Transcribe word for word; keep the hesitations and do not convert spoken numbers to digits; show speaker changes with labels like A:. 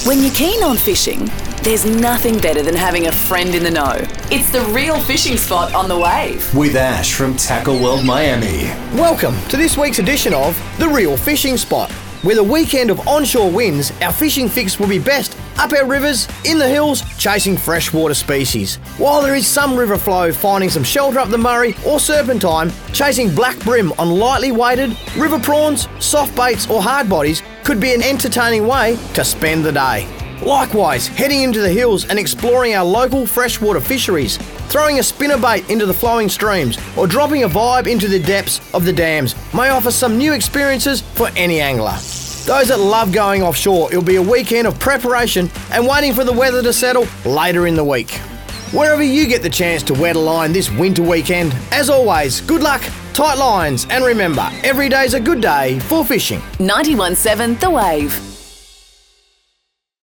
A: When you're keen on fishing, there's nothing better than having a friend in the know. It's the Real Fishing Spot on the Wave.
B: With Ash from Tackle World Miami.
C: Welcome to this week's edition of The Real Fishing Spot. With a weekend of onshore winds, our fishing fix will be best up our rivers, in the hills, chasing freshwater species. While there is some river flow, finding some shelter up the Murray or Serpentine, chasing black brim on lightly weighted river prawns, soft baits or hard bodies could be an entertaining way to spend the day. Likewise, heading into the hills and exploring our local freshwater fisheries, throwing a spinnerbait into the flowing streams or dropping a vibe into the depths of the dams may offer some new experiences for any angler. Those that love going offshore, it'll be a weekend of preparation and waiting for the weather to settle later in the week. Wherever you get the chance to wet a line this winter weekend, as always, good luck, tight lines, and remember, every day's a good day for fishing.
A: ninety-one point seven The Wave.